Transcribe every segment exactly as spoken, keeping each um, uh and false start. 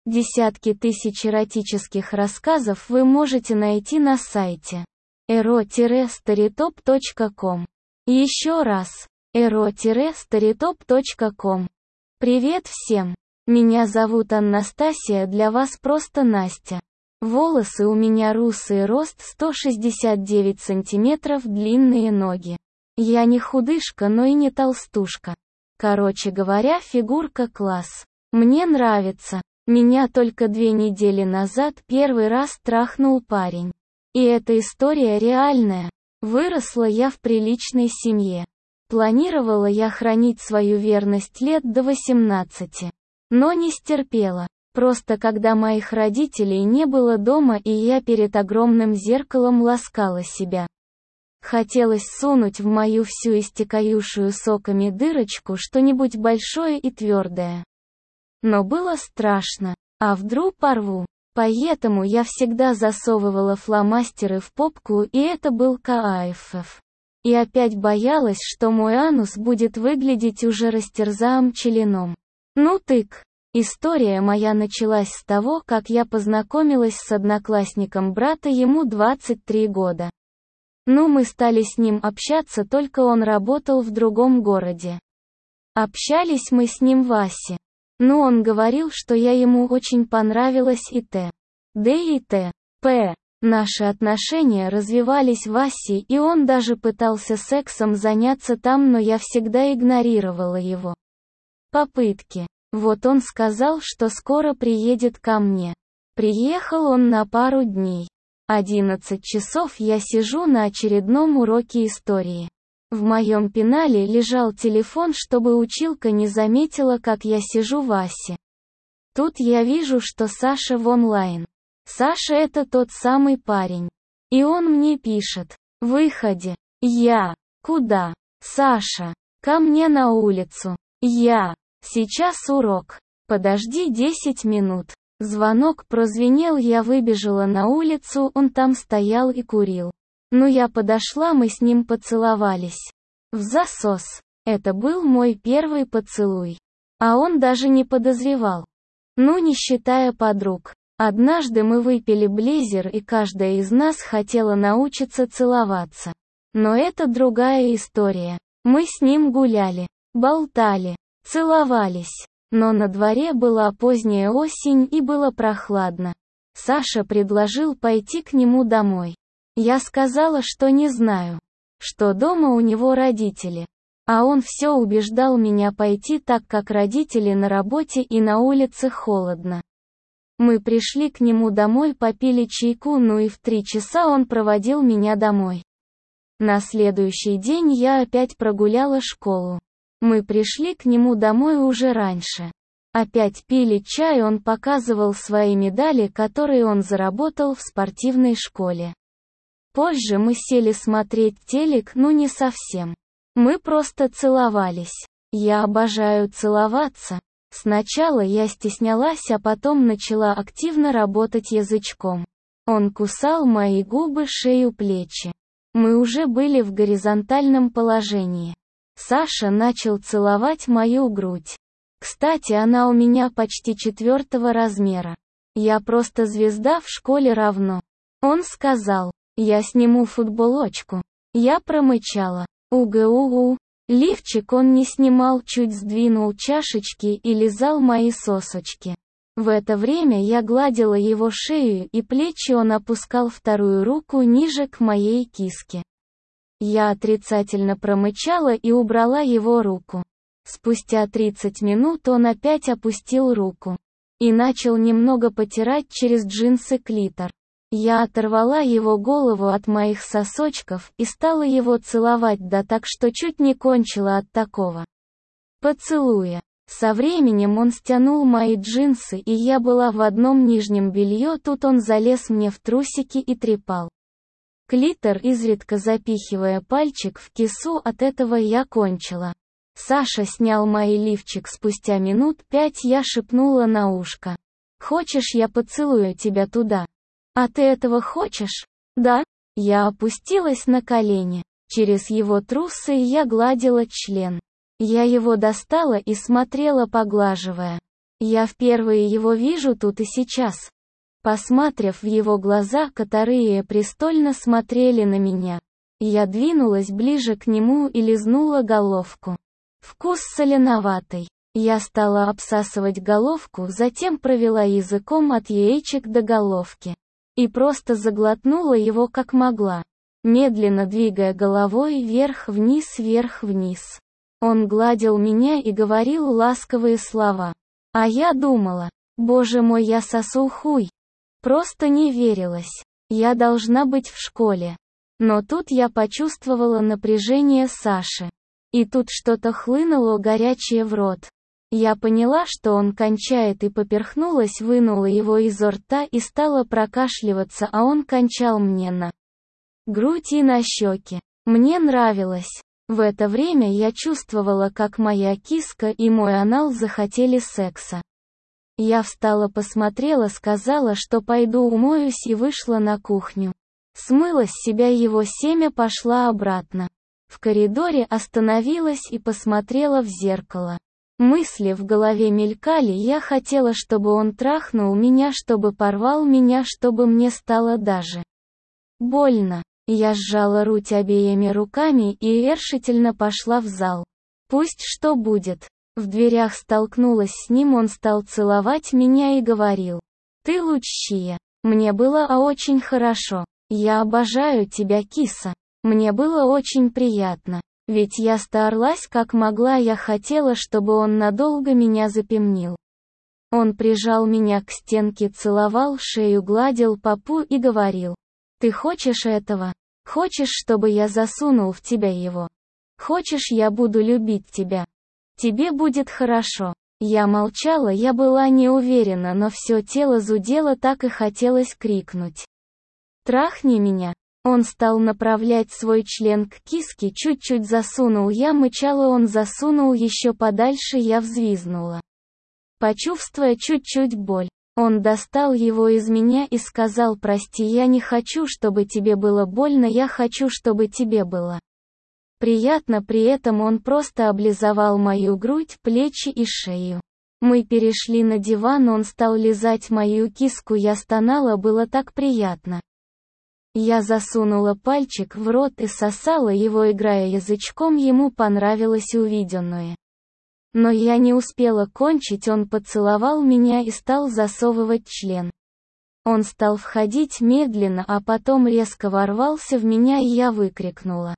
Десятки тысяч эротических рассказов вы можете найти на сайте эро старитоп точка ком. Еще раз, эро старитоп точка ком. Привет всем! Меня зовут Анастасия, для вас просто Настя. Волосы у меня русые, рост сто шестьдесят девять сантиметров, длинные ноги. Я не худышка, но и не толстушка. Короче говоря, фигурка класс. Мне нравится. Меня только две недели назад первый раз трахнул парень. И эта история реальная. Выросла я в приличной семье. Планировала я хранить свою верность лет до восемнадцати. Но не стерпела. Просто когда моих родителей не было дома и я перед огромным зеркалом ласкала себя. Хотелось сунуть в мою всю истекающую соками дырочку что-нибудь большое и твердое. Но было страшно. А вдруг порву? Поэтому я всегда засовывала фломастеры в попку, и это был кайф. И опять боялась, что мой анус будет выглядеть уже растерзаем членом. Ну тык. История моя началась с того, как я познакомилась с одноклассником брата, ему двадцать три года. Ну мы стали с ним общаться, только он работал в другом городе. Общались мы с ним в Асе. Ну он говорил, что я ему очень понравилась и т.д. и т.п. Наши отношения развивались в Асе, и он даже пытался сексом заняться там, но я всегда игнорировала его попытки. Вот он сказал, что скоро приедет ко мне. Приехал он на пару дней. одиннадцать часов я сижу на очередном уроке истории. В моем пенале лежал телефон, чтобы училка не заметила, как я сижу в Асе. Тут я вижу, что Саша в онлайн. Саша — это тот самый парень. И он мне пишет: «Выходи». Я: «Куда?» Саша: «Ко мне на улицу». Я: «Сейчас урок. Подожди десять минут». Звонок прозвенел, я выбежала на улицу, он там стоял и курил. Ну я подошла, мы с ним поцеловались. В засос. Это был мой первый поцелуй. А он даже не подозревал. Ну не считая подруг. Однажды мы выпили блейзер, и каждая из нас хотела научиться целоваться. Но это другая история. Мы с ним гуляли, болтали, целовались. Но на дворе была поздняя осень и было прохладно. Саша предложил пойти к нему домой. Я сказала, что не знаю, что дома у него родители. А он все убеждал меня пойти, так как родители на работе и на улице холодно. Мы пришли к нему домой, попили чайку, ну и в три часа он проводил меня домой. На следующий день я опять прогуляла школу. Мы пришли к нему домой уже раньше. Опять пили чай, он показывал свои медали, которые он заработал в спортивной школе. Позже мы сели смотреть телек, ну не совсем. Мы просто целовались. Я обожаю целоваться. Сначала я стеснялась, а потом начала активно работать язычком. Он кусал мои губы, шею, плечи. Мы уже были в горизонтальном положении. Саша начал целовать мою грудь. Кстати, она у меня почти четвертого размера. Я просто звезда в школе равно. Он сказал: «Я сниму футболочку». Я промычала: «Угу-угу». Лифчик он не снимал, чуть сдвинул чашечки и лизал мои сосочки. В это время я гладила его шею и плечи, он опускал вторую руку ниже к моей киске. Я отрицательно промычала и убрала его руку. Спустя тридцать минут он опять опустил руку и начал немного потирать через джинсы клитор. Я оторвала его голову от моих сосочков и стала его целовать, да так, что чуть не кончила от такого поцелуя. Со временем он стянул мои джинсы, и я была в одном нижнем белье, тут он залез мне в трусики и трепал клитор, изредка запихивая пальчик в кису, от этого я кончила. Саша снял мой лифчик спустя минут пять, я шепнула на ушко: «Хочешь, я поцелую тебя туда? А ты этого хочешь?» «Да». Я опустилась на колени. Через его трусы я гладила член. Я его достала и смотрела, поглаживая. Я впервые его вижу тут и сейчас. Посмотрев в его глаза, которые престольно смотрели на меня, я двинулась ближе к нему и лизнула головку. Вкус соленоватый. Я стала обсасывать головку, затем провела языком от яичек до головки. И просто заглотнула его как могла, медленно двигая головой вверх-вниз, вверх-вниз. Он гладил меня и говорил ласковые слова. А я думала, боже мой, я сосу хуй. Просто не верилось. Я должна быть в школе. Но тут я почувствовала напряжение Саши. И тут что-то хлынуло горячее в рот. Я поняла, что он кончает, и поперхнулась, вынула его изо рта и стала прокашливаться, а он кончал мне на грудь и на щеки. Мне нравилось. В это время я чувствовала, как моя киска и мой анал захотели секса. Я встала, посмотрела, сказала, что пойду умоюсь, и вышла на кухню. Смыла с себя его семя, пошла обратно. В коридоре остановилась и посмотрела в зеркало. Мысли в голове мелькали, я хотела, чтобы он трахнул меня, чтобы порвал меня, чтобы мне стало даже больно. Я сжала грудь обеими руками и решительно пошла в зал. Пусть что будет. В дверях столкнулась с ним, он стал целовать меня и говорил: «Ты лучшая». Мне было очень хорошо. «Я обожаю тебя, киса». Мне было очень приятно. Ведь я старалась как могла, я хотела, чтобы он надолго меня запомнил. Он прижал меня к стенке, целовал шею, гладил попу и говорил: «Ты хочешь этого? Хочешь, чтобы я засунул в тебя его? Хочешь, я буду любить тебя? Тебе будет хорошо». Я молчала, я была не уверена, но все тело зудело, так и хотелось крикнуть: «Трахни меня». Он стал направлять свой член к киске, чуть-чуть засунул, я мычала, он засунул еще подальше, я взвизгнула, почувствуя чуть-чуть боль. Он достал его из меня и сказал: «Прости, я не хочу, чтобы тебе было больно, я хочу, чтобы тебе было приятно». При этом он просто облизывал мою грудь, плечи и шею. Мы перешли на диван, он стал лизать мою киску, я стонала, было так приятно. Я засунула пальчик в рот и сосала его, играя язычком, ему понравилось увиденное. Но я не успела кончить, он поцеловал меня и стал засовывать член. Он стал входить медленно, а потом резко ворвался в меня, и я выкрикнула: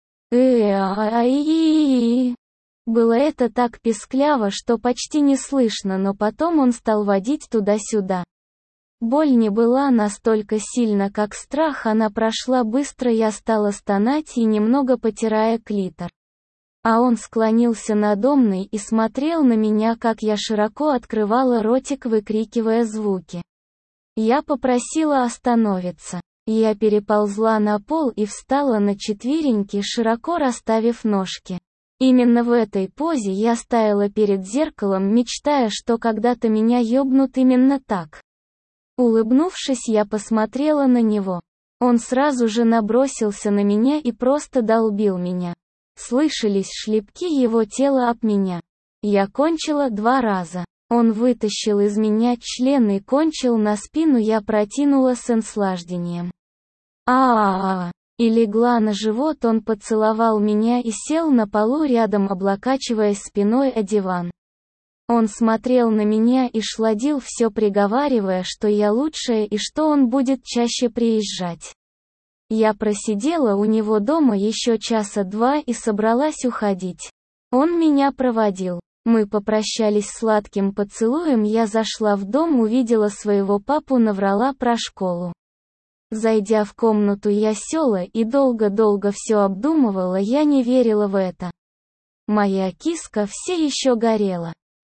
«Э-а-а-и-и-и-и». Было это так пискляво, что почти не слышно, но потом он стал водить туда-сюда. Боль не была настолько сильна, как страх, она прошла быстро, я стала стонать и немного потирая клитор. А он склонился надо мной и смотрел на меня, как я широко открывала ротик, выкрикивая звуки. Я попросила остановиться. Я переползла на пол и встала на четвереньки, широко расставив ножки. Именно в этой позе я стояла перед зеркалом, мечтая, что когда-то меня ёбнут именно так. Улыбнувшись, я посмотрела на него. Он сразу же набросился на меня и просто долбил меня. Слышались шлепки его тела об меня. Я кончила два раза. Он вытащил из меня член и кончил на спину, я протянула с наслаждением. А-а-а! И легла на живот, он поцеловал меня и сел на полу рядом, облокачиваясь спиной о диван. Он смотрел на меня и шладил, все приговаривая, что я лучшая и что он будет чаще приезжать. Я просидела у него дома еще часа два и собралась уходить. Он меня проводил. Мы попрощались сладким поцелуем, я зашла в дом, увидела своего папу, наврала про школу. Зайдя в комнату, я села и долго-долго все обдумывала, я не верила в это. Моя киска все еще горела.